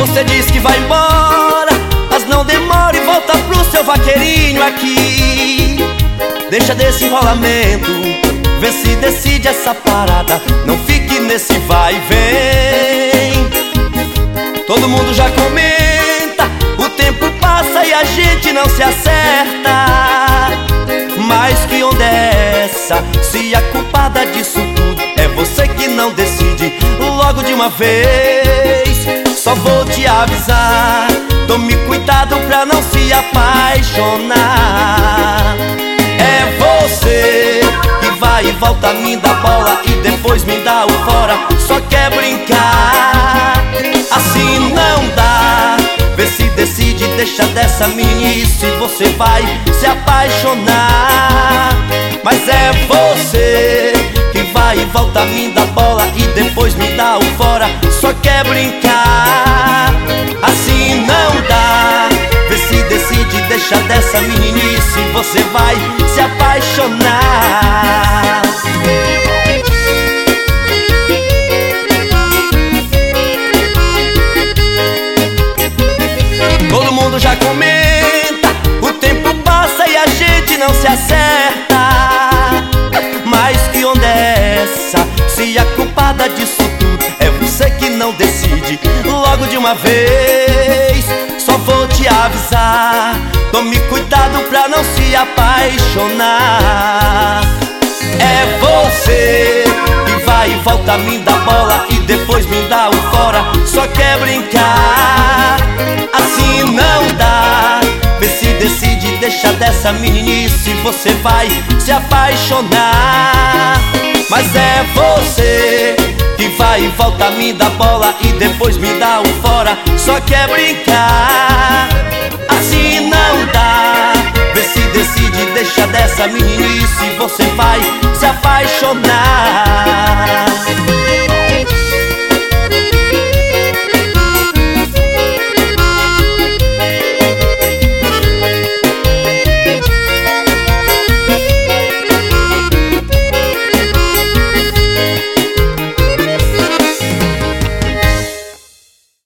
Você diz que vai embora, mas não demora e volta pro seu vaqueirinho aqui. Deixa desse enrolamento, vê se decide essa parada. Não fique nesse vai e vem. Todo mundo já comenta, o tempo passa e a gente não se acerta. Mas que onda é essa? Se a culpada disso tudo é você que não decide logo de uma vez. Só vou te avisar, tome cuidado pra não se apaixonar. É você que vai e volta, me dá bola e depois me dá o fora. Só quer brincar, assim não dá. Vê se decide, deixa dessa meninice, você vai se apaixonar. Mas é você que vai e volta, me dá bola e depois me dá o fora. Só quer brincar, assim não dá. Vê se decide, deixa dessa meninice, você vai se apaixonar. Todo mundo já comenta, o tempo passa e a gente não se acerta. Mas que onda é essa? Se a culpada disso tudo é você que não decide logo de uma vez. Só vou te avisar, tome cuidado pra não se apaixonar. É você que vai e volta, me dá bola e depois me dá o fora. Só quer brincar, assim não dá. Vê se decide, deixa dessa meninice, você vai se apaixonar. Mas é você que vai e volta, me dá bola e depois me dá o fora. Só quer brincar, assim não dá. Vê se decide, deixa dessa meninice, você vai se apaixonar.